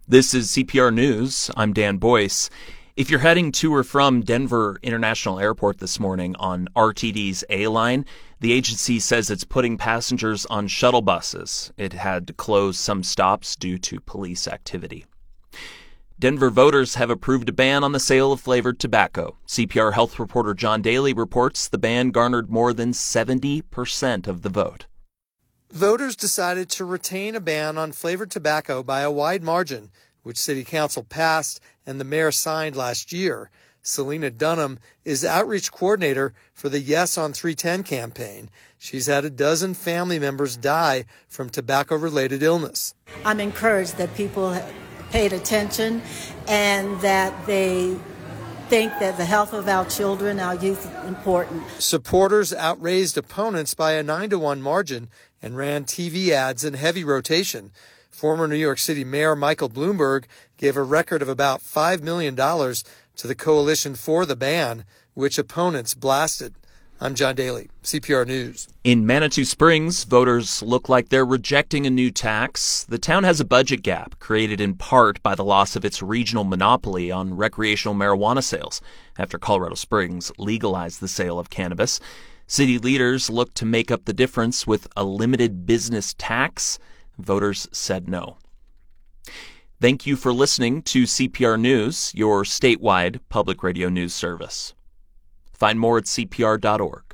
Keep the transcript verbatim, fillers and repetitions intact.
This is C P R News. I'm Dan Boyce. If you're heading to or from Denver International Airport this morning on R T D's A line, the agency says it's putting passengers on shuttle buses. It had to close some stops due to police activity. Denver voters have approved a ban on the sale of flavored tobacco. C P R health reporter John Daly reports the ban garnered more than seventy percent of the vote. Voters decided to retain a ban on flavored tobacco by a wide margin, which City Council passed and the mayor signed last year. Selena Dunham is outreach coordinator for the Yes on three ten campaign. She's had a dozen family members die from tobacco-related illness. I'm encouraged that people paid attention and that they think that the health of our children, our youth, is important. Supporters outraised opponents by a nine to one margin and ran T V ads in heavy rotation. Former New York City Mayor Michael Bloomberg gave a record of about five million dollars to the coalition for the ban, which opponents blasted. I'm John Daly, C P R News. In Manitou Springs, voters look like they're rejecting a new tax. The town has a budget gap created in part by the loss of its regional monopoly on recreational marijuana sales after Colorado Springs legalized the sale of cannabis. City leaders look to make up the difference with a limited business tax. Voters said no. Thank you for listening to C P R News, your statewide public radio news service. Find more at C P R dot org.